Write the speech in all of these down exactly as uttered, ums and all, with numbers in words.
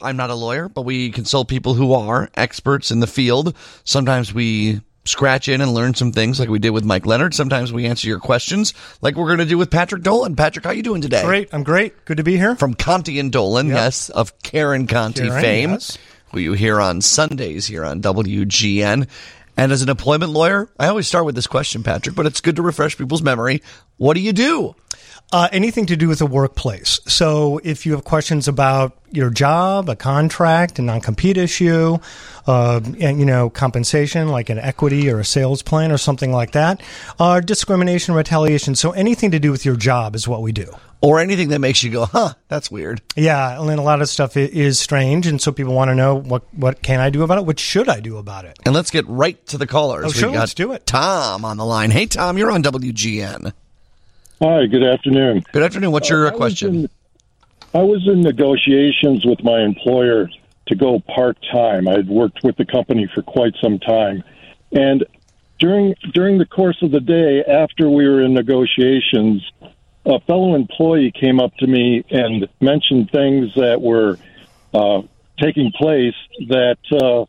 I'm not a lawyer, but we consult people who are experts in the field. Sometimes we scratch in and learn some things like we did with Mike Leonard. Sometimes we answer your questions like we're going to do with Patrick Dolan. Patrick, how you doing today? Great. I'm great. Good to be here. From Conti and Dolan, yep. yes, of Karen Conti Karen, fame, yes. who you hear on Sundays here on W G N. And as an employment lawyer, I always start with this question, Patrick, but it's good to refresh people's memory. What do you do? Uh, anything to do with the workplace. So if you have questions about your job, a contract, a non-compete issue, uh, and, you know, compensation like an equity or a sales plan or something like that, uh, discrimination, retaliation. So anything to do with your job is what we do. Or anything that makes you go, huh, that's weird. Yeah, and a lot of stuff is strange, and so people want to know, what what can I do about it? What should I do about it? And let's get right to the callers. Oh, sure, we got let's do it. Tom on the line. Hey, Tom, you're on W G N. Hi, good afternoon. Good afternoon. What's your uh, I question? Was in, I was in negotiations with my employer to go part-time. I'd worked with the company for quite some time. And during during the course of the day, after we were in negotiations, a fellow employee came up to me and mentioned things that were uh, taking place that uh,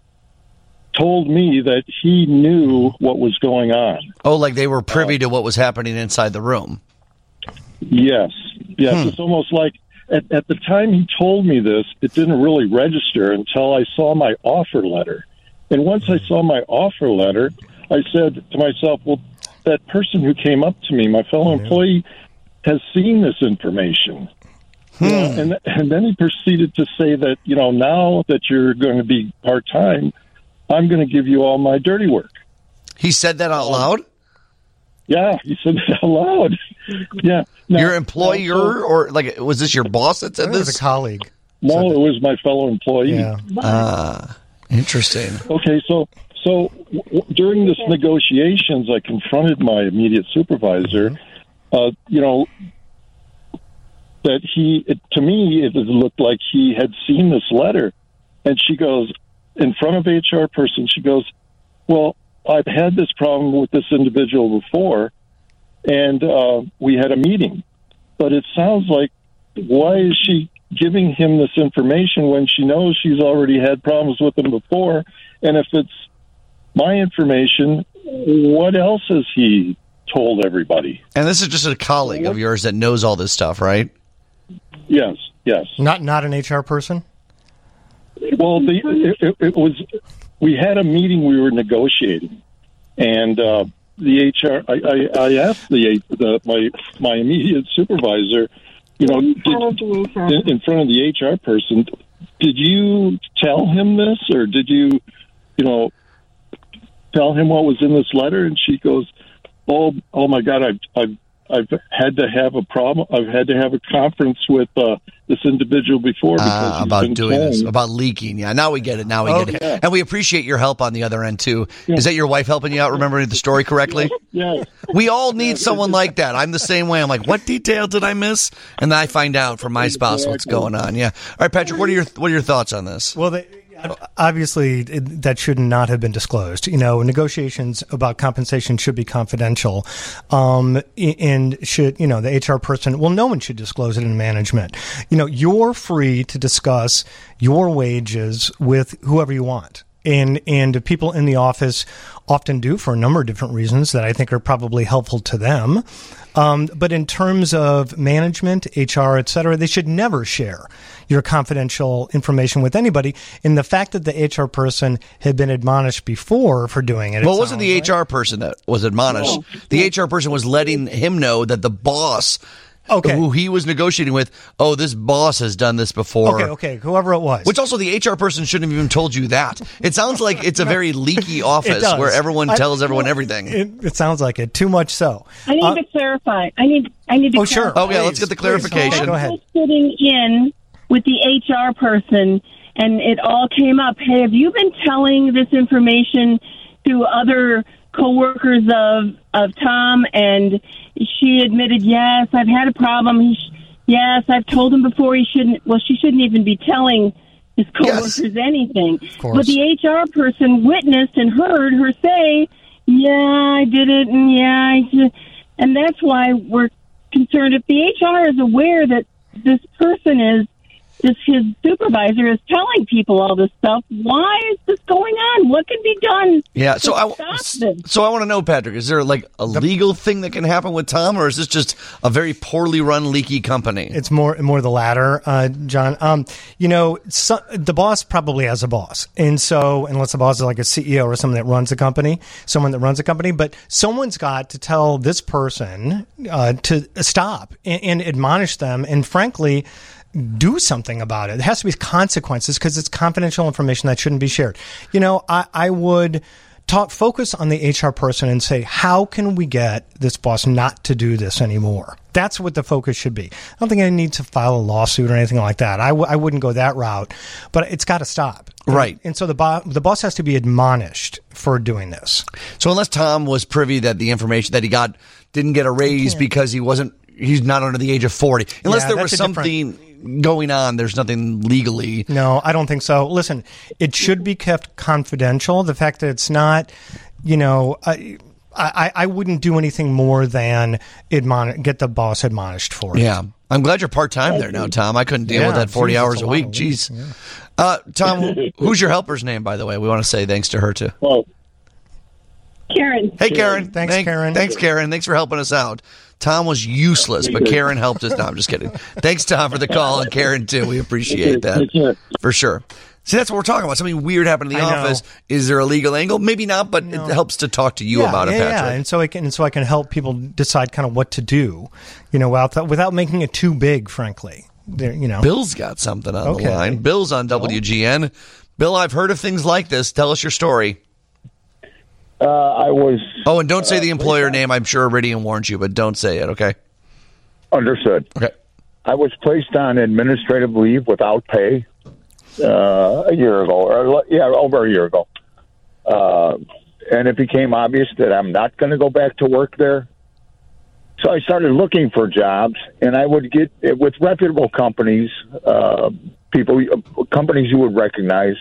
told me that he knew what was going on. Oh, like they were privy uh, to what was happening inside the room. Yes. Yes. Hmm. It's almost like at, at the time he told me this, it didn't really register until I saw my offer letter. And once I saw my offer letter, I said to myself, well, that person who came up to me, my fellow employee, has seen this information. Hmm. You know, and, and then he proceeded to say that, you know, now that you're going to be part-time, I'm going to give you all my dirty work. He said that out loud? Yeah, he said that out loud. Yeah. Now, your employer, now, so, or like, was this your boss that said it this? was a colleague. No, it was my fellow employee. Yeah. Ah, interesting. Okay, so so w- during this negotiations, I confronted my immediate supervisor. Uh, you know, that he, it, to me, it looked like he had seen this letter, and she goes, in front of H R person, she goes, well, I've had this problem with this individual before, and uh, we had a meeting. But it sounds like, why is she giving him this information when she knows she's already had problems with him before? And if it's my information, what else has he told everybody? And this is just a colleague of yours that knows all this stuff, right? Yes, yes. Not not an H R person? Well, the, it, it, it was. We had a meeting. We were negotiating, and uh, the H R. I, I, I asked the, the my my immediate supervisor, you know, did, in, in front of the H R person, did you tell him this, or did you, you know, tell him what was in this letter? And she goes, "Oh, oh my God, I've I've I've had to have a problem. I've had to have a conference with uh, this individual before because uh, he's about been doing told. this, about leaking. Yeah, now we get it. Now we Okay. get it, and we appreciate your help on the other end too. Yeah. Is that your wife helping you out? Remembering the story correctly? Yeah. We all need someone like that. I'm the same way. I'm like, what detail did I miss? And then I find out from my spouse what's going on. Yeah. All right, Patrick. What are your what are your thoughts on this? Well, they, obviously, it, that should not have been disclosed. You know, negotiations about compensation should be confidential, um, and should, you know, the H R person, well, no one should disclose it in management. You know, you're free to discuss your wages with whoever you want. And and people in the office often do for a number of different reasons that I think are probably helpful to them. Um, but in terms of management, H R, et cetera, they should never share your confidential information with anybody. And the fact that the H R person had been admonished before for doing it. Well, it it wasn't the like. H R person that was admonished. No. The H R person was letting him know that the boss, Okay. who he was negotiating with, oh, this boss has done this before. Okay, okay, whoever it was. Which also, the H R person shouldn't have even told you that. It sounds like it's a very leaky office does. where everyone I- tells everyone everything. It, it sounds like it. Too much so. I need Uh, to clarify. I need. I need to. Oh, sure. clarify. Okay, let's get the clarification. Okay, go ahead. I was sitting in with the H R person, and it all came up. Hey, have you been telling this information to other coworkers of of Tom? And she admitted, yes, I've had a problem. He sh- yes, I've told him before he shouldn't. Well, she shouldn't even be telling his coworkers Yes. anything. course. But the H R person witnessed and heard her say, yeah, I did it, and yeah, I did. And that's why we're concerned. If the H R is aware that this person is this his supervisor is telling people all this stuff. Why is this going on? What can be done? Yeah, so I stop this? so I want to know, Patrick, is there like a legal thing that can happen with Tom, or is this just a very poorly run, leaky company? It's more more the latter, uh, John. Um, you know, so, the boss probably has a boss, and so unless the boss is like a C E O or someone that runs a company, someone that runs a company, but someone's got to tell this person uh, to stop and, and admonish them, and frankly, do something about it. There has to be consequences because it's confidential information that shouldn't be shared. You know, I, I would talk, focus on the H R person and say, how can we get this boss not to do this anymore? That's what the focus should be. I don't think I need to file a lawsuit or anything like that. I, w- I wouldn't go that route, but it's got to stop. Right. And, and so the, bo- the boss has to be admonished for doing this. So unless Tom was privy that the information that he got didn't get a raise because he wasn't, he's not under the age of forty, unless Yeah, there that's was a different- something going on, there's nothing legally. No, I don't think so. Listen, it should be kept confidential. The fact that it's not, you know, I, I, I wouldn't do anything more than admon- get the boss admonished for it. Yeah. I'm glad you're part-time there now, Tom. I couldn't deal Yeah, with that forty geez, hours it's a a week. lot of Jeez. weeks, yeah. Uh, Tom, who's your helper's name, by the way? We want to say thanks to her, too. Well, Karen. Hey, Karen. Thanks, Thank- Karen. Thanks, Karen. Thanks for helping us out. Tom was useless, but Karen helped us. No, I'm just kidding. Thanks, Tom, for the call, and Karen, too. We appreciate that. For sure. See, that's what we're talking about. Something weird happened in the I know. office. Is there a legal angle? Maybe not, but No. it helps to talk to you yeah, about yeah, it, Patrick. Yeah, and so I can, and so I can help people decide kind of what to do, you know, without without making it too big. Frankly, there, you know. Bill's got something on Okay. the line. Bill's on W G N. Bill, I've heard of things like this. Tell us your story. uh, I was Oh, and don't say the employer name. I'm sure Iridium warned you, but don't say it, okay? understood. Okay. I was placed on administrative leave without pay uh, a year ago, or yeah, over a year ago. Uh, and it became obvious that I'm not going to go back to work there. So I started looking for jobs, and I would get with reputable companies, uh, people, companies you would recognize.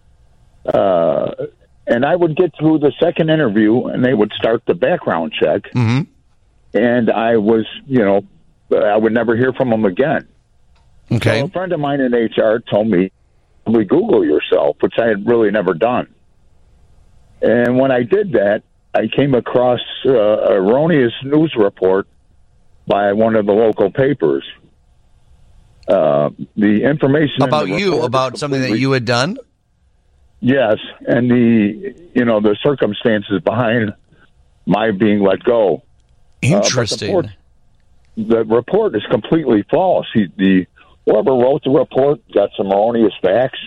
Uh, and I would get through the second interview, and they would start the background check. Mm-hmm. And I was, you know, I would never hear from them again. Okay. So a friend of mine in H R told me, "We Google yourself," which I had really never done. And when I did that, I came across uh, an erroneous news report by one of the local papers. Uh, the information in About the you, report about is something that completely- you had done? Yes, and the you know the circumstances behind my being let go. Interesting. Uh, but the, report, the report is completely false. He, the whoever wrote the report got some erroneous facts,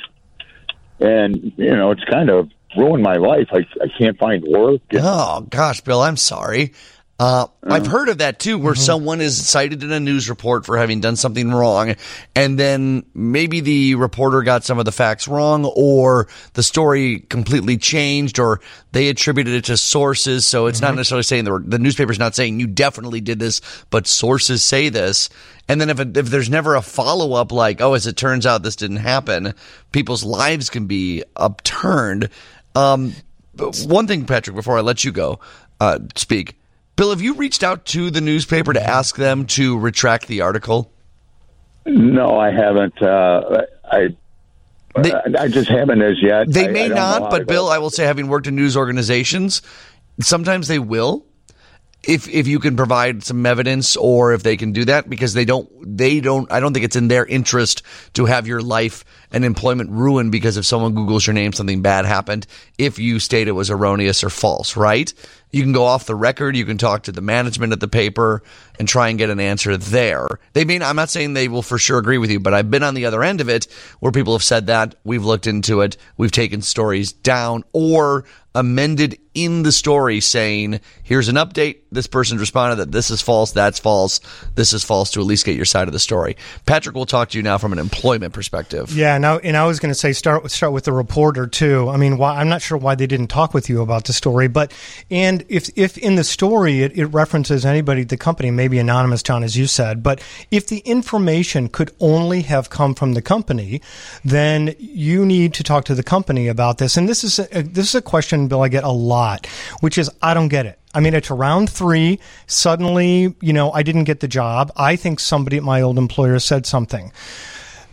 and you know it's kind of ruined my life. I I can't find work. Oh, gosh, Bill, I'm sorry. Uh, I've heard of that, too, where Mm-hmm. someone is cited in a news report for having done something wrong, and then maybe the reporter got some of the facts wrong, or the story completely changed, or they attributed it to sources, so it's Mm-hmm. not necessarily saying, the, the newspaper's not saying you definitely did this, but sources say this. And then if it, if there's never a follow-up like, oh, as it turns out this didn't happen, people's lives can be upturned. Um, but one thing, Patrick, before I let you go uh, speak, Bill, have you reached out to the newspaper to ask them to retract the article? No, I haven't. Uh, I They- I just haven't as yet. They I- may I don't know not, how but to Bill, go. I will say, having worked in news organizations, sometimes they will. If if you can provide some evidence, or if they can do that, because they don't they don't I don't think it's in their interest to have your life and employment ruined because if someone Googles your name, something bad happened, if you state it was erroneous or false, right? You can go off the record, you can talk to the management at the paper and try and get an answer there. They may not, I'm not saying they will for sure agree with you, but I've been on the other end of it where people have said that, we've looked into it, we've taken stories down, or amended in the story saying, here's an update, this person's responded that this is false, that's false, this is false, to at least get your side of the story. Patrick will talk to you now from an employment perspective. Yeah, now, and I was going to say start start with the reporter too. I mean, why, I'm not sure why they didn't talk with you about the story, but and if if in the story it, it references anybody at the company, maybe anonymous, John, as you said, but if the information could only have come from the company, then you need to talk to the company about this. And this is a, this is a question, Bill, I get a lot, which is I don't get it. I mean, it's round three. Suddenly, you know, I didn't get the job. I think somebody at my old employer said something.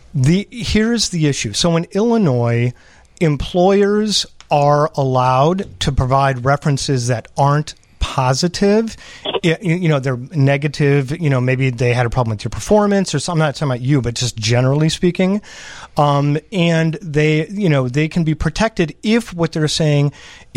The here's the issue. So in Illinois, employers are allowed to provide references that aren't positive. You, you know, they're negative. You know, maybe they had a problem with your performance or something. I'm not talking about you, but just generally speaking. Um, and they, you know, they can be protected if what they're saying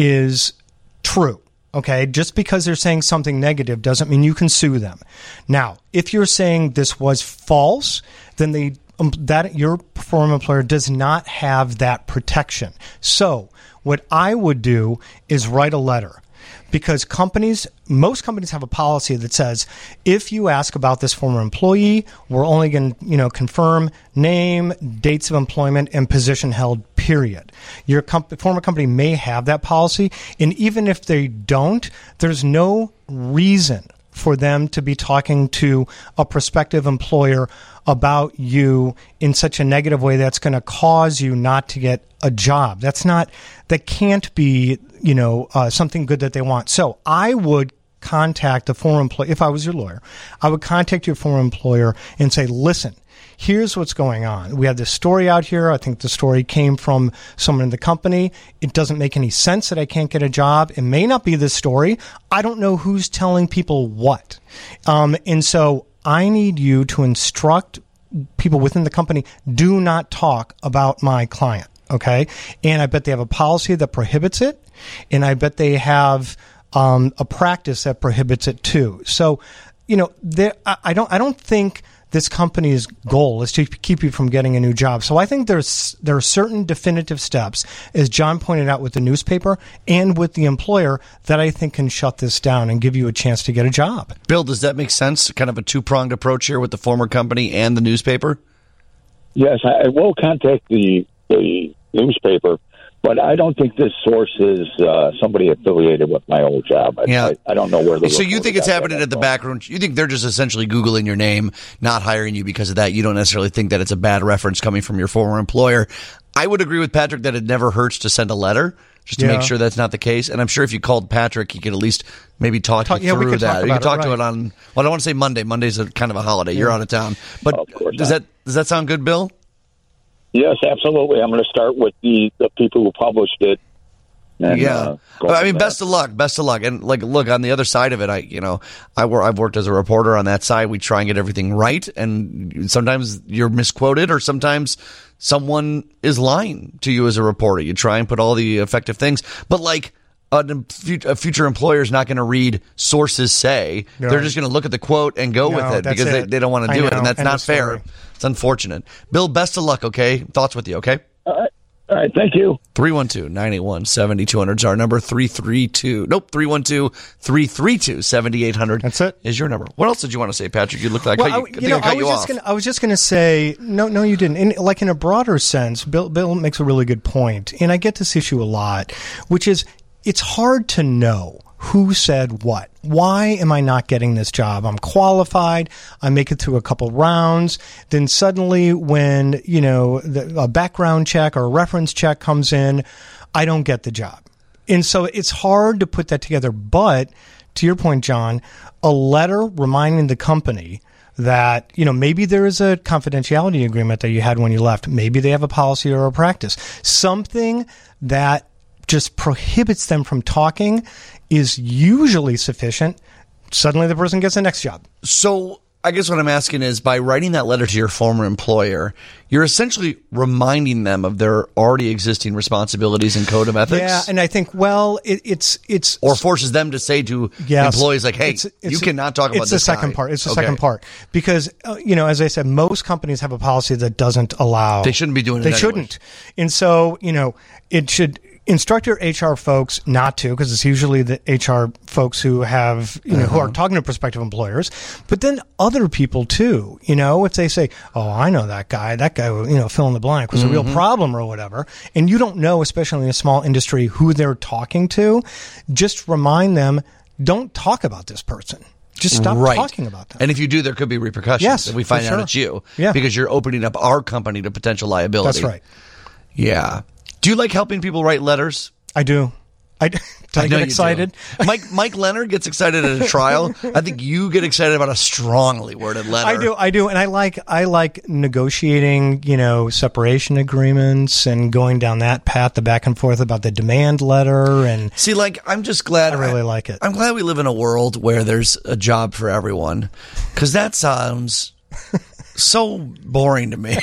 is true. Okay, just because they're saying something negative doesn't mean you can sue them. Now, if you're saying this was false, then they um, that your former employer does not have that protection. So, what I would do is write a letter, because companies, most companies have a policy that says, if you ask about this former employee, we're only going to, you know, confirm name, dates of employment, and position held, period. Your comp- former company may have that policy, and even if they don't, there's no reason for them to be talking to a prospective employer about you in such a negative way that's going to cause you not to get a job. That's not, that can't be, you know, uh, something good that they want. So I would contact the former employer. If I was your lawyer, I would contact your former employer and say, listen, here's what's going on. We have this story out here. I think the story came from someone in the company. It doesn't make any sense that I can't get a job. It may not be this story. I don't know who's telling people what. Um, and so I need you to instruct people within the company, do not talk about my client. Okay. And I bet they have a policy that prohibits it. And I bet they have um, a practice that prohibits it too. So, you know, there, I, I don't, I don't think this company's goal is to keep you from getting a new job. So I think there's there are certain definitive steps, as John pointed out with the newspaper and with the employer, that I think can shut this down and give you a chance to get a job. Bill, does that make sense? Kind of a two-pronged approach here with the former company and the newspaper? Yes, I will contact the, the newspaper, but I don't think this source is uh, somebody affiliated with my old job. I, yeah. I, I don't know where the. So you think it's happening at the background? You think they're just essentially Googling your name, not hiring you because of that? You don't necessarily think that it's a bad reference coming from your former employer. I would agree with Patrick that it never hurts to send a letter just to yeah. make sure that's not the case. And I'm sure if you called Patrick, he could at least maybe talk, talk you through yeah, we could that. Talk you could talk it, to right. it on. Well, I don't want to say Monday. Monday's a kind of a holiday. Yeah. You're out of town. But oh, of does not. that does that sound good, Bill? Yes, absolutely. I'm going to start with the, the people who published it. And, yeah, uh, I mean, best of luck, best of luck. And like, look, on the other side of it, I, you know, I work, I've worked as a reporter on that side. We try and get everything right. And sometimes you're misquoted or sometimes someone is lying to you as a reporter. You try and put all the effective things, but like a, a future employer is not going to read sources say. No. They're just going to look at the quote and go no, with it because it. They, they don't want to do I it. know. And that's End not fair. It's unfortunate. Bill, best of luck. Okay. Thoughts with you. Okay. All right. All right, thank you. three one two, nine eight one, seven two zero zero is our number. three three two Nope, three one two, three three two, seven eight zero zero. That's it. Is your number. What else did you want to say, Patrick? You look like well, you, I, you know, I, I was just gonna, I was just going to say, no, no, you didn't. In, like in a broader sense, Bill, Bill makes a really good point, and I get this issue a lot, which is it's hard to know who said what. Why am I not getting this job? I'm qualified. I make it through a couple rounds. Then suddenly when, you know, the, a background check or a reference check comes in, I don't get the job. And so it's hard to put that together. But to your point, John, a letter reminding the company that, you know, maybe there is a confidentiality agreement that you had when you left. Maybe they have a policy or a practice. Something that just prohibits them from talking is usually sufficient. Suddenly the person gets the next job. So I guess what I'm asking is, by writing that letter to your former employer, you're essentially reminding them of their already existing responsibilities and code of ethics? Yeah, and I think, well, it, it's... it's Or forces them to say to yes, employees like, hey, it's, it's, you cannot talk about it's this the second guy. part. It's the okay. second part. Because, uh, you know, as I said, most companies have a policy that doesn't allow... They shouldn't be doing it They anyways. shouldn't. And so, you know, it should... Instruct your H R folks not to, because it's usually the H R folks who have, you know, uh-huh. who are talking to prospective employers, but then other people too, you know, if they say, oh, I know that guy, that guy, you know, fill in the blank was mm-hmm. a real problem or whatever, and you don't know, especially in a small industry, who they're talking to, just remind them, don't talk about this person. Just stop right. talking about them. And if you do, there could be repercussions. Yes, if we find for out sure. it's you. Yeah. Because you're opening up our company to potential liability. That's right. Yeah. Do you like helping people write letters? I do. I, did I, I get excited? Mike Mike Leonard gets excited at a trial. I think you get excited about a strongly worded letter. I do, I do, and I like I like negotiating, you know, separation agreements and going down that path, the back and forth about the demand letter. And see, like, I'm just glad I really I, like it. I'm glad we live in a world where there's a job for everyone, because that sounds so boring to me.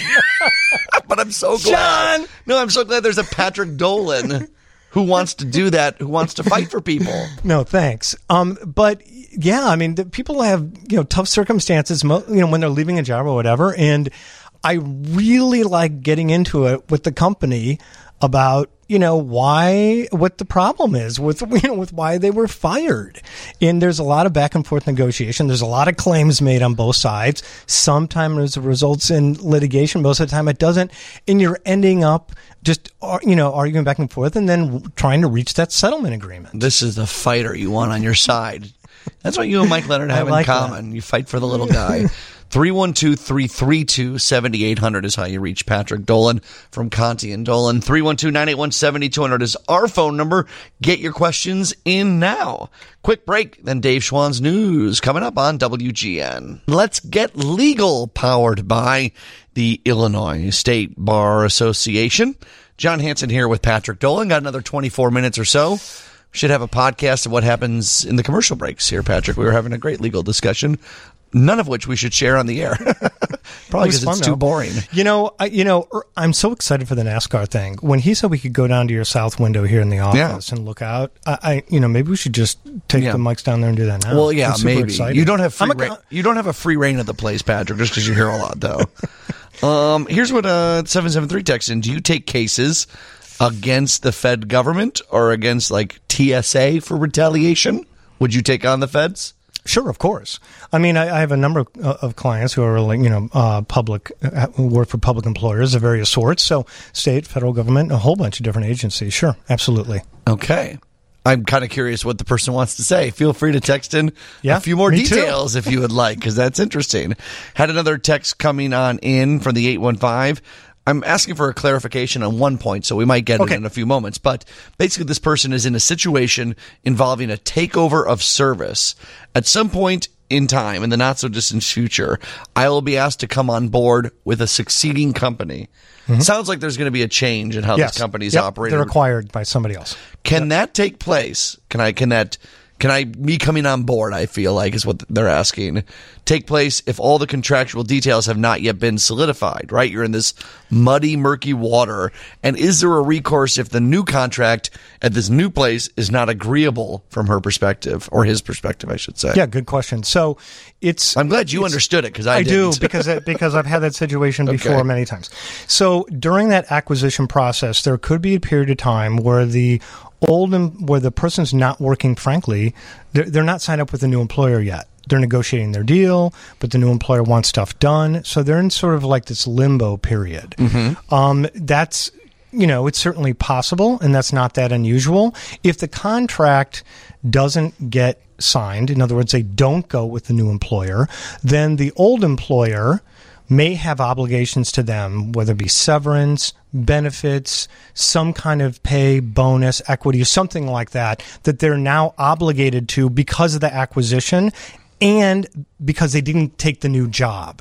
But I'm so glad. John! No, I'm so glad there's a Patrick Dolan who wants to do that, who wants to fight for people. No, thanks. Um, but yeah, I mean, the people have, you know, tough circumstances, mo- you know, when they're leaving a job or whatever. And I really like getting into it with the company about, you know, why, what the problem is with, you know, with why they were fired. And there's a lot of back and forth negotiation. There's a lot of claims made on both sides. Sometimes it results in litigation. Most of the time it doesn't. And you're ending up just, you know, arguing back and forth and then trying to reach that settlement agreement. This is the fighter you want on your side. That's what you and Mike Leonard have like in common. That. You fight for the little guy. three one two, three three two, seven eight zero zero is how you reach Patrick Dolan from Conti and Dolan. three one two, nine eight one, seven two zero zero is our phone number. Get your questions in now. Quick break, then Dave Schwann's news coming up on W G N. Let's get legal, powered by the Illinois State Bar Association. John Hanson here with Patrick Dolan. Got another twenty-four minutes or so. Should have a podcast of what happens in the commercial breaks here, Patrick. We were having a great legal discussion, none of which we should share on the air. Probably because it it's too boring. You know, I, you know, I'm so excited for the NASCAR thing. When he said we could go down to your south window here in the office yeah. and look out, I, I, you know, maybe we should just take yeah. the mics down there and do that now. Well, yeah, maybe. Excited. You don't have free. A, ra- you don't have a free reign of the place, Patrick, just because you're here a lot, though. um, here's what uh, seven seven three texts in. Do you take cases against the Fed government or against like T S A for retaliation? Would you take on the feds? Sure, of course. I mean, I, I have a number of, uh, of clients who are, like, you know, uh, public, uh, who work for public employers of various sorts. So state, federal government, a whole bunch of different agencies. Sure, absolutely. Okay. I'm kind of curious what the person wants to say. Feel free to text in yeah, a few more details too. If you would like, because that's interesting. Had another text coming on in from the eight one five. I'm asking for a clarification on one point, so we might get okay. it in a few moments. But basically, this person is in a situation involving a takeover of service. At some point in time, in the not-so-distant future, I will be asked to come on board with a succeeding company. Mm-hmm. Sounds like there's going to be a change in how yes. this company is yep. operating. They're acquired by somebody else. Can yep. that take place? Can I? Can that? Can I, me coming on board, I feel like, is what they're asking, take place if all the contractual details have not yet been solidified, right? You're in this muddy, murky water. And is there a recourse if the new contract at this new place is not agreeable from her perspective, or his perspective, I should say? Yeah, good question. So it's... I'm glad you understood it, because I, I didn't. do, because, it, because I've had that situation before okay. many times. So during that acquisition process, there could be a period of time where the old, where the person's not working, frankly, they're, they're not signed up with a new employer yet. They're negotiating their deal, but the new employer wants stuff done. So they're in sort of like this limbo period. Mm-hmm. Um, that's, you know, it's certainly possible, and that's not that unusual. If the contract doesn't get signed, in other words, they don't go with the new employer, then the old employer may have obligations to them, whether it be severance, benefits, some kind of pay, bonus, equity, something like that, that they're now obligated to because of the acquisition and because they didn't take the new job.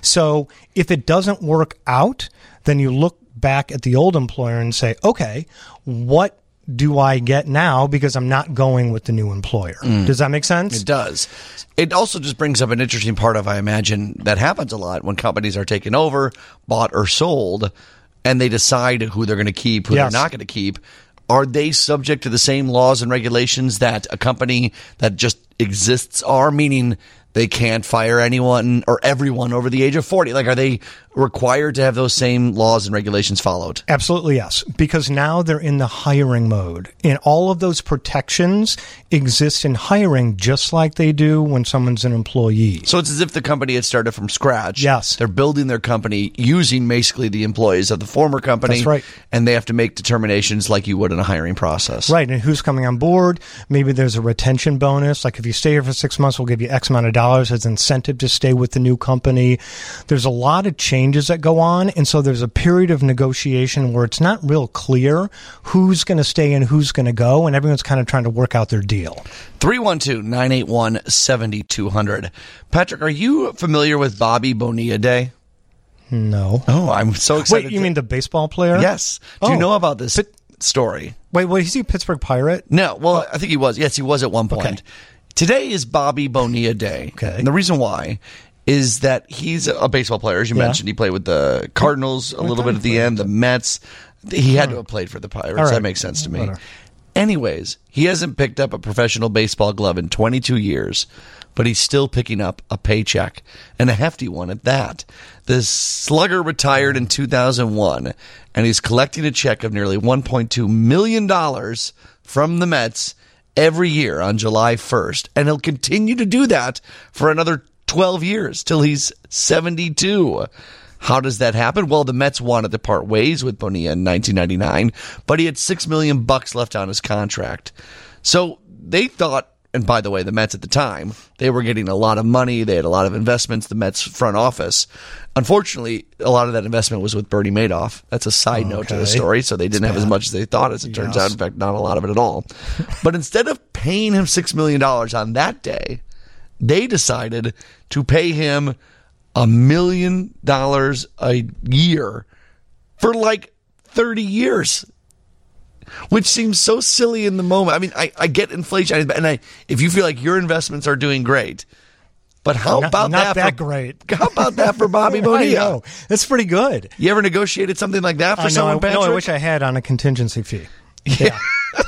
So if it doesn't work out, then you look back at the old employer and say, okay, what do I get now because I'm not going with the new employer? Mm. Does that make sense? It does. It also just brings up an interesting part of, I imagine, that happens a lot when companies are taken over, bought or sold, and they decide who they're going to keep, who yes. they're not going to keep. Are they subject to the same laws and regulations that a company that just exists are, meaning they can't fire anyone or everyone over the age of forty? Like, are they required to have those same laws and regulations followed? Absolutely, yes. Because now they're in the hiring mode. And all of those protections exist in hiring just like they do when someone's an employee. So it's as if the company had started from scratch. Yes. They're building their company using basically the employees of the former company. That's right. And they have to make determinations like you would in a hiring process. Right. And who's coming on board? Maybe there's a retention bonus. Like if you stay here for six months, we'll give you X amount of dollars dollars as incentive to stay with the new company. There's a lot of changes that go on, and so there's a period of negotiation where it's not real clear who's going to stay and who's going to go, and everyone's kind of trying to work out their deal. three one two, nine eight one, seven two zero zero. Patrick, are you familiar with Bobby Bonilla Day? No. Oh, I'm so excited. Wait, you mean the baseball player? Yes. Do Oh. you know about this story? Wait, well, is he a Pittsburgh Pirate? No. Well, I think he was. Yes, he was at one point. Okay. Today is Bobby Bonilla Day. Okay. And the reason why is that he's a baseball player. As you Yeah. mentioned, he played with the Cardinals a little bit at the end, the Mets. He had to have played for the Pirates. All right. That makes sense to me. Whatever. Anyways, he hasn't picked up a professional baseball glove in twenty-two years, but he's still picking up a paycheck, and a hefty one at that. This slugger retired in two thousand one, and he's collecting a check of nearly one point two million dollars from the Mets every year on July first, and he'll continue to do that for another twelve years till he's seventy-two. How does that happen? Well, the Mets wanted to part ways with Bonilla in nineteen ninety-nine, but he had six million bucks left on his contract. So they thought, and by the way, the Mets at the time, they were getting a lot of money. They had a lot of investments, the Mets front office. Unfortunately, a lot of that investment was with Bernie Madoff. That's a side note to the Okay. story. So they didn't have as much as they thought, as it turns Yes. out. In fact, not a lot of it at all. But instead of paying him six million dollars on that day, they decided to pay him a million dollars a year for like thirty years, which seems so silly in the moment. I mean, I, I get inflation, and I, if you feel like your investments are doing great, but how Not- about not that? that for, great. How about that for Bobby I Bonilla? know. That's pretty good. You ever negotiated something like that for I know. someone, Patrick? No, I wish I had on a contingency fee. Yeah.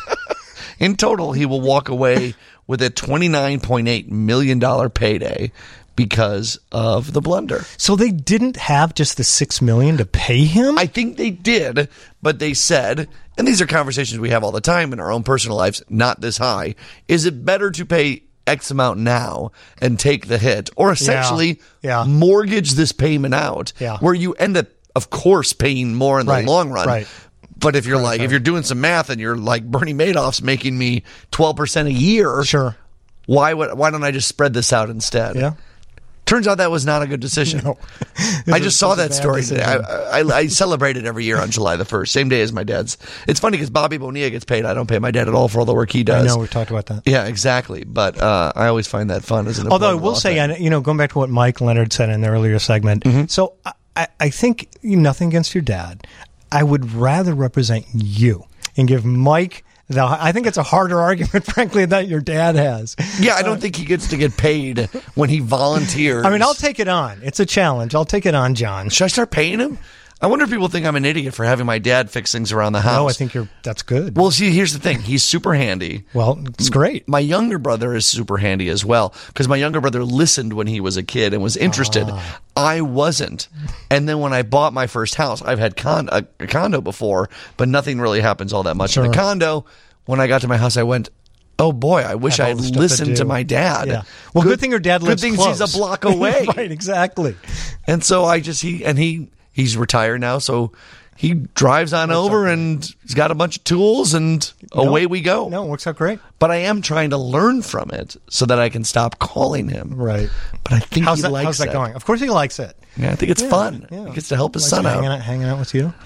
In total, he will walk away with a twenty-nine point eight million dollars payday because of the blunder. So they didn't have just the six million to pay him? I think they did, but they said, and these are conversations we have all the time in our own personal lives, not this high, is it better to pay X amount now and take the hit, or essentially Yeah. mortgage this payment out, Yeah. where you end up, of course, paying more in Right, the long run. right. But if you're like, if you're doing some math and you're like, Bernie Madoff's making me twelve percent a year, Sure. why would, why don't I just spread this out instead? Yeah. Turns out that was not a good decision. No. I It just was- saw it was a that bad story today. I, decision. I, I celebrate it every year on July the first, same day as my dad's. It's funny because Bobby Bonilla gets paid. I don't pay my dad at all for all the work he I does. know, we've talked about that. Yeah, exactly. But uh, I always find that fun as an Although I important will law say, thing. I- you know, going back to what Mike Leonard said in the earlier segment, Mm-hmm. so I- I, I think nothing against your dad. I would rather represent you and give Mike the. I think it's a harder argument, frankly, that your dad has. Yeah, I don't think he gets to get paid when he volunteers. I mean, I'll take it on. It's a challenge. I'll take it on, John. Should I start paying him? I wonder if people think I'm an idiot for having my dad fix things around the house. No, I think you're. That's good. Well, see, here's the thing. He's super handy. Well, it's great. My younger brother is super handy as well because my younger brother listened when he was a kid and was interested. Ah. I wasn't. And then when I bought my first house, I've had con- a, a condo before, but nothing really happens all that much in Sure. a condo. When I got to my house, I went, oh boy, I wish Have I all had the stuff to listened to do. my dad. Yeah. Well, good, thing your dad lives Good thing close. he's a block away. Right, exactly. And so I just, he, and he, he's retired now, so he drives on over and he's got a bunch of tools and away we go. No, it works out great. But I am trying to learn from it so that I can stop calling him. Right. But I think How's he that, likes how's that it. going? Of course he likes it. Yeah, I think it's Yeah, fun. yeah. He gets to help his Likes son hanging out. out. Hanging out with you.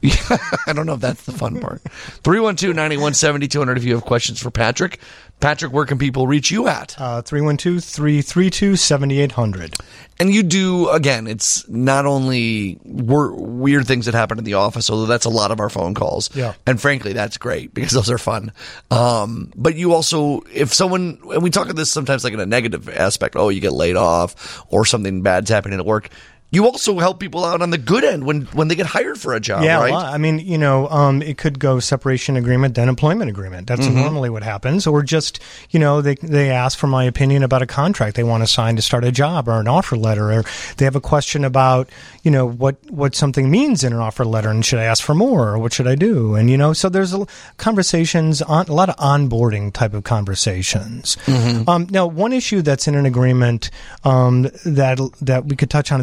I don't know if that's the fun part. three one two, nine one seven, two zero zero if you have questions for Patrick. Patrick, where can people reach you at? Uh, three one two, three three two, seven eight zero zero. And you do, again, it's not only wor- weird things that happen in the office, although that's a lot of our phone calls. Yeah. And frankly, that's great because those are fun. Um, but you also, if someone, and we talk about this sometimes like in a negative aspect, oh, you get laid off or something bad's happening at work. You also help people out on the good end when, when they get hired for a job, Yeah, right? well, I mean, you know, um, it could go separation agreement, then employment agreement. That's Mm-hmm. normally what happens. Or just, you know, they they ask for my opinion about a contract they want to sign to start a job or an offer letter, or they have a question about, you know, what, what something means in an offer letter, and should I ask for more, or what should I do? And, you know, so there's a, conversations, on, a lot of onboarding type of conversations. Mm-hmm. Um, now, one issue that's in an agreement um, that that we could touch on is a non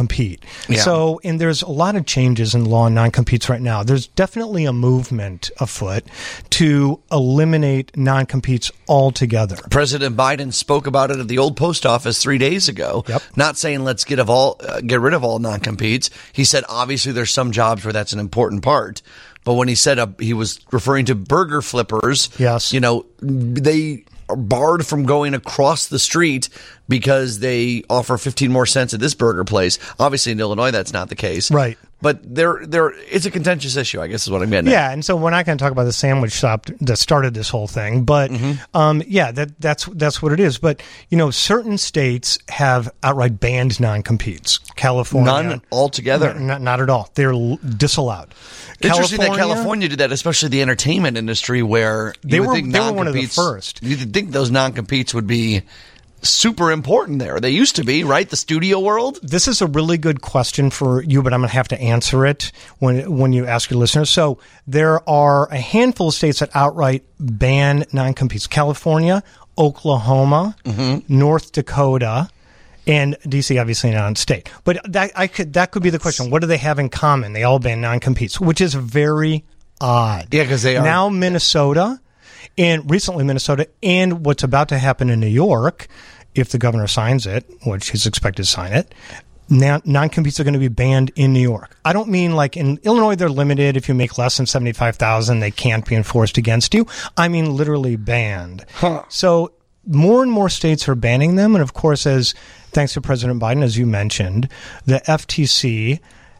non-compete. Yeah. So, and there's a lot of changes in law and non-competes right now. There's definitely a movement afoot to eliminate non-competes altogether. President Biden spoke about it at the old post office three days ago. Yep. Not saying let's get of all uh, get rid of all non-competes. He said obviously there's some jobs where that's an important part. But when he said uh, he was referring to burger flippers, yes, you know, they are barred from going across the street because they offer fifteen more cents at this burger place. Obviously in Illinois that's not the case. Right. But there, there, it's a contentious issue, I guess is what I'm getting at. Yeah, and so we're not going to talk about the sandwich shop that started this whole thing, but mm-hmm. um, yeah, that that's that's what it is. But you know, certain states have outright banned non-competes. California, none altogether, n- not, not at all. They're l- disallowed. Interesting California, that California did that, especially the entertainment industry, where they you would were think they were one of the non-competes- first. You'd think those non-competes would be super important there. They used to be, right? The studio world? This is a really good question for you, but I'm going to have to answer it when when you ask your listeners. So there are a handful of states that outright ban non-competes. California, Oklahoma, mm-hmm. North Dakota, and D C obviously not in state. But that I could that could be the question. What do they have in common? They all ban non-competes, which is very odd. Yeah, because they are. Now Minnesota, and recently Minnesota, and what's about to happen in New York, if the governor signs it, which he's expected to sign it, now non-competes are going to be banned in New York. I don't mean like in Illinois they're limited. If you make less than seventy-five thousand dollars, they can't be enforced against you. I mean literally banned. Huh. So more and more states are banning them. And of course, as thanks to President Biden, as you mentioned, the F T C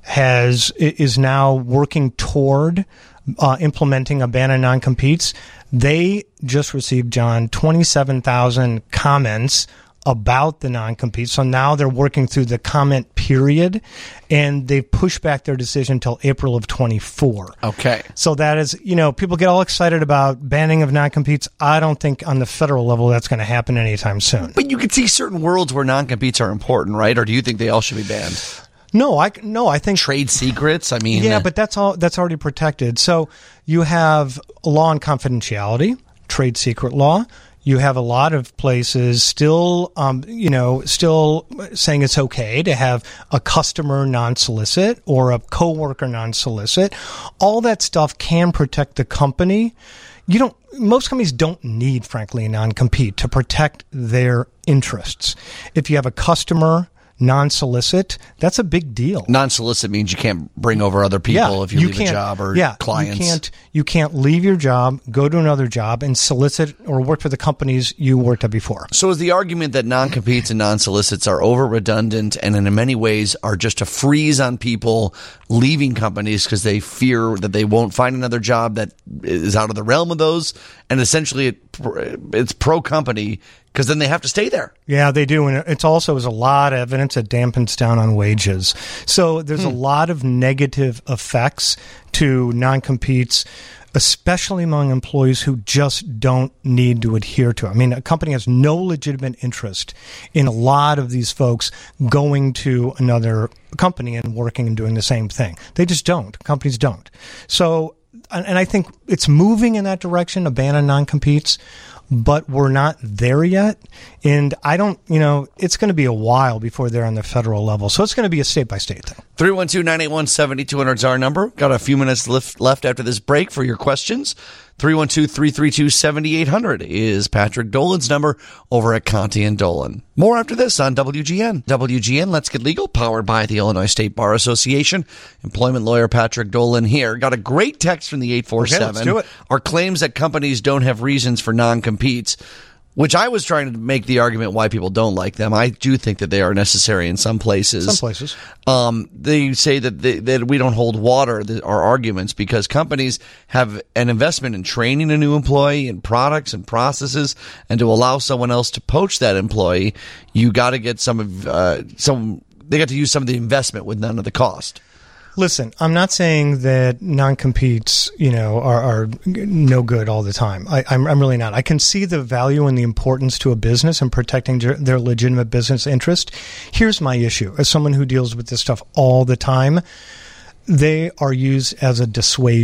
has is now working toward uh, implementing a ban on non-competes. They just received, John, twenty-seven thousand comments about the non-compete. So now they're working through the comment period, and they've pushed back their decision until April of twenty-four. Okay. So that is, you know, people get all excited about banning of non-competes. I don't think on the federal level that's going to happen anytime soon. But you can see certain worlds where non-competes are important, right? Or do you think they all should be banned? No, I no, I think trade secrets. I mean, yeah, but that's all. That's already protected. So you have law on confidentiality, trade secret law. You have a lot of places still, um, you know, still saying it's okay to have a customer non-solicit or a coworker non-solicit. All that stuff can protect the company. You don't. Most companies don't need, frankly, a non-compete to protect their interests. If you have a customer non-solicit, that's a big deal. Non-solicit means you can't bring over other people yeah, if you, you leave can't, a job or yeah, clients. You can't, you can't leave your job, go to another job, and solicit or work for the companies you worked at before. So is the argument that non-competes and non-solicits are over-redundant and in many ways are just a freeze on people leaving companies because they fear that they won't find another job that is out of the realm of those, and essentially it, it's pro-company because then they have to stay there. Yeah, they do. And it's also is a lot of evidence that dampens down on wages. So there's hmm. a lot of negative effects to non-competes, especially among employees who just don't need to adhere to it. I mean, a company has no legitimate interest in a lot of these folks going to another company and working and doing the same thing. They just don't. Companies don't. So, and I think it's moving in that direction, a ban on non-competes, but we're not there yet. And I don't, you know, it's going to be a while before they're on the federal level. So it's going to be a state-by-state thing. three one two, nine eight one, seven two zero zero is our number. Got a few minutes left, left after this break for your questions. three one two, three three two, seven eight zero zero is Patrick Dolan's number over at Conti and Dolan. More after this on W G N. W G N, Let's Get Legal, powered by the Illinois State Bar Association. Employment lawyer Patrick Dolan here. Got a great text from the eight four seven. Okay, let's do it. Our claims that companies don't have reasons for non-competes, which I was trying to make the argument why people don't like them. I do think that they are necessary in some places. Some places. Um, they say that they, that we don't hold water, our arguments, because companies have an investment in training a new employee in products and processes, and to allow someone else to poach that employee, you got to get some of uh, some. They got to use some of the investment with none of the cost. Listen, I'm not saying that non-competes, you know, are, are no good all the time. I, I'm, I'm really not. I can see the value and the importance to a business and protecting their legitimate business interest. Here's my issue. As someone who deals with this stuff all the time, they are used as a dissuasion.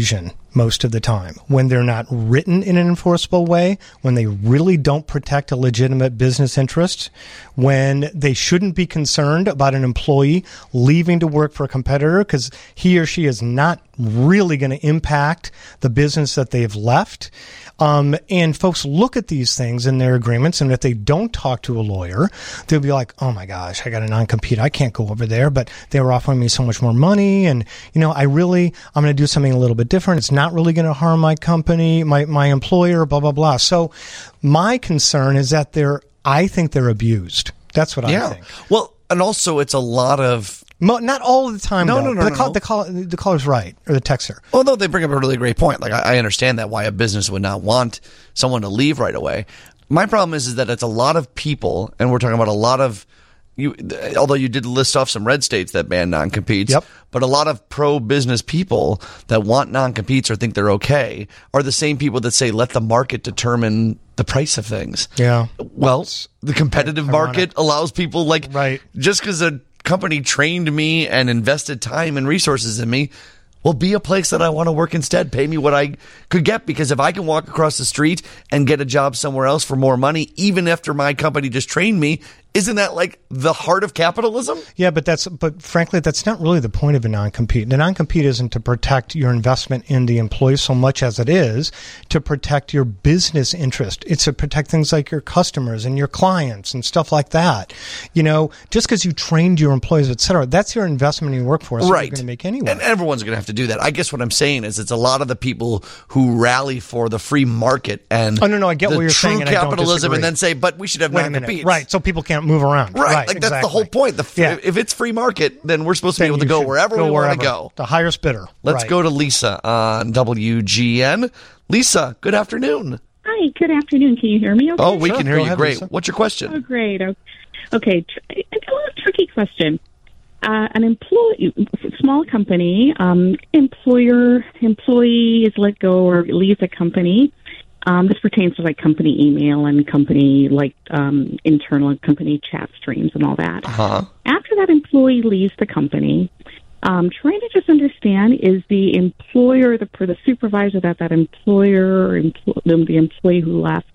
most of the time, when they're not written in an enforceable way, when they really don't protect a legitimate business interest, when they shouldn't be concerned about an employee leaving to work for a competitor because he or she is not really going to impact the business that they've left. Um, and folks look at these things in their agreements, and if they don't talk to a lawyer, they'll be like, oh my gosh, I got a non-compete. I can't go over there, but they were offering me so much more money. And, you know, I really, I'm going to do something a little bit different. It's not really going to harm my company, my, my employer, blah, blah, blah. So my concern is that they're, I think they're abused. That's what yeah. I think. Well, and also it's a lot of, Mo- not all the time, No, though. no, no, the, no, call, no. the, call, the caller's right, or the texter. although they bring up a really great point. Like, I, I understand that why a business would not want someone to leave right away. My problem is, is that it's a lot of people, and we're talking about a lot of, you. although you did list off some red states that ban non-competes, Yep. but a lot of pro-business people that want non-competes or think they're okay are the same people that say, let the market determine the price of things. Yeah. Well, the competitive ironic. market allows people, like, Right. just because a company trained me and invested time and resources in me, will be a place that I want to work instead. Pay me what I could get, because if I can walk across the street and get a job somewhere else for more money, even after my company just trained me, isn't that like the heart of capitalism? Yeah, but that's but frankly, that's not really the point of a non-compete. The non-compete isn't to protect your investment in the employee so much as it is to protect your business interest. It's to protect things like your customers and your clients and stuff like that. You know, just because you trained your employees, et cetera, that's your investment in your workforce that Right. you're going to make anyway. And everyone's going to have to do that. I guess what I'm saying is it's a lot of the people who rally for the free market and Oh, no, no, I get the what you're true saying, and I don't capitalism, disagree. and then say, but we should have Wait a minute. non-competes. Right, so people can't move around. Right, Right, like that's the exactly. whole point. The f- Yeah. If it's free market, then we're supposed to be Then able to you go should wherever we want to go. The highest bidder. Let's Right. go to Lisa on W G N. Lisa, good afternoon. Hi, good afternoon. Can you hear me okay? Oh, we Sure, can hear go you ahead, great. Lisa. What's your Oh, question? great. O- Okay, tr- a little tricky question. Uh, an employee, small company, um, employer, employee is let go or leaves a company. Um, this pertains to like company email and company like um, internal company chat streams and all that. Uh-huh. After that employee leaves the company, um, trying to just understand, is the employer, the for the supervisor that that employer or empl- the, the employee who left,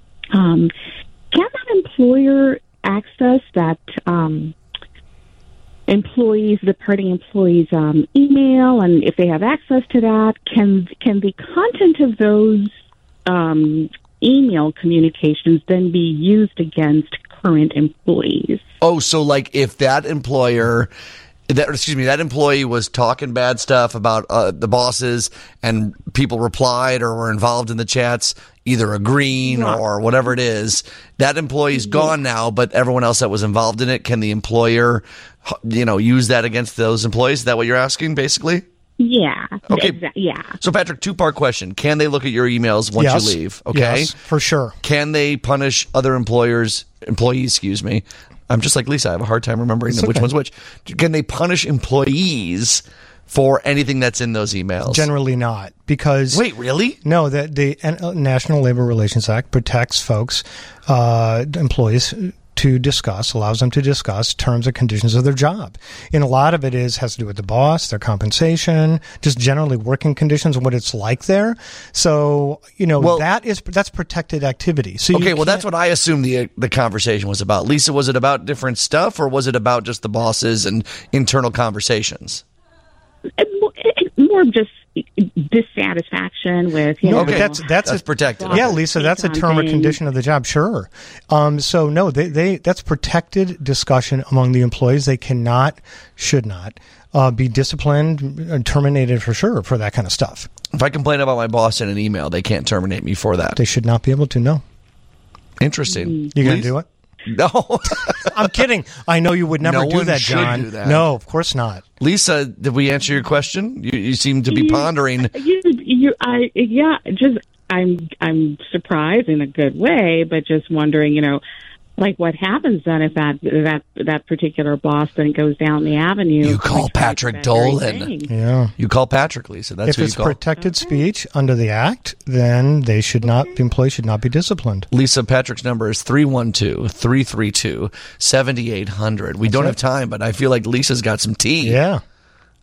um, can that employer access that um, employees, departing employees' um, email, and if they have access to that, can can the content of those um, email communications then be used against current employees? Oh, so like if that employer, that excuse me, that employee was talking bad stuff about uh, the bosses, and people replied or were involved in the chats, either agreeing Yeah. or whatever it is, that employee's gone now, but everyone else that was involved in it, can the employer, you know, use that against those employees? Is that what you're asking, basically? Yeah. Okay. Exa- yeah. So, Patrick, two-part question. Can they look at your emails once Yes. you leave? Okay. Yes, for sure. Can they punish other employers, employees, excuse me? I'm just like Lisa. I have a hard time remembering It's which okay. one's which. Can they punish employees for anything that's in those emails? Generally not, because Wait, really? no, the the National Labor Relations Act protects folks, uh, employees, to discuss, allows them to discuss terms and conditions of their job. And a lot of it is has to do with the boss, their compensation, just generally working conditions and what it's like there. So, you know, Well- that is that's protected activity. So you Okay, well, that's can't- what I assumed the the conversation was about. Lisa, was it about different stuff, or was it about just the bosses and internal conversations? It- it- More just dissatisfaction with, you No, know, but that's that's, That's a, protected. Yeah, Lisa, that's a term or condition of the job. Sure. Um, so no, they, they that's protected discussion among the employees. They cannot, should not, uh, be disciplined and terminated for sure for that kind of stuff. If I complain about my boss in an email, they can't terminate me for that. They should not be able to. No, Interesting. you gonna Lisa? do it? No. I'm kidding. I know you would never No do one that, should John. do that. No, of course not. Lisa, did we answer your question? You, you seem to be You- pondering. You, you, I, yeah, just I'm, I'm surprised in a good way, but just wondering, you know, like what happens then if that that that particular boss then goes down the avenue? You call and tries Patrick that very Dolan. thing? Yeah. You call Patrick, Lisa. That's If who you it's call. protected speech under the act, then they should not. The employee should not be disciplined. Lisa, Patrick's number is three one two, three three two, seven eight zero zero. We don't it. have time, but I feel like Lisa's got some tea. Yeah.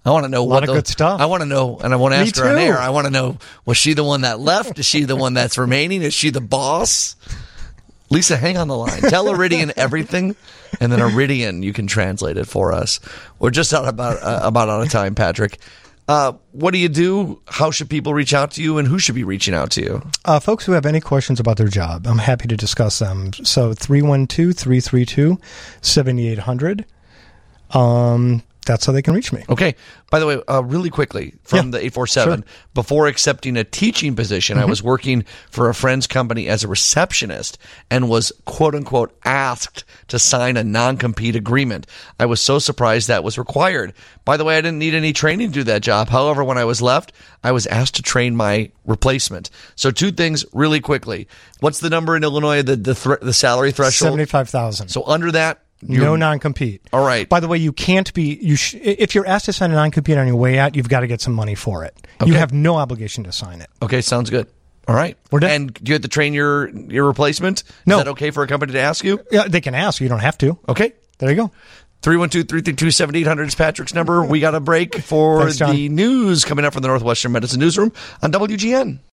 I want to know A what lot of the, good stuff. I want to know, and I want to Me ask her on too. air. I want to know, was she the one that left? Is she the one that's remaining? Is she the boss? Lisa, hang on the line. Tell Iridian everything, and then Iridian, you can translate it for us. We're just out about uh, about out of time, Patrick. Uh, what do you do? How should people reach out to you, and who should be reaching out to you? Uh, folks who have any questions about their job, I'm happy to discuss them. So three one two, three three two, seven eight zero zero. Um, that's how they can reach me. Okay. By the way, uh, really quickly, from Yeah, the eight four seven, sure. before accepting a teaching position, Mm-hmm. I was working for a friend's company as a receptionist and was, quote unquote, asked to sign a non-compete agreement. I was so surprised that was required. By the way, I didn't need any training to do that job. However, when I was left, I was asked to train my replacement. So two things really quickly. What's the number in Illinois, the the, thr the salary threshold? seventy-five thousand. So under that, No you're- non-compete. All right. By the way, you can't be. You sh- if you're asked to sign a non-compete on your way out, you've got to get some money for it. You Okay. have no obligation to sign it. Okay, sounds good. All right. We're done. And do you have to train your your replacement? No. Is that okay for a company to ask you? Yeah, they can ask. You don't have to. Okay. There you go. three one two, three three two, seven eight zero zero is Patrick's number. We got a break for Thanks, John. the news coming up from the Northwestern Medicine Newsroom on W G N.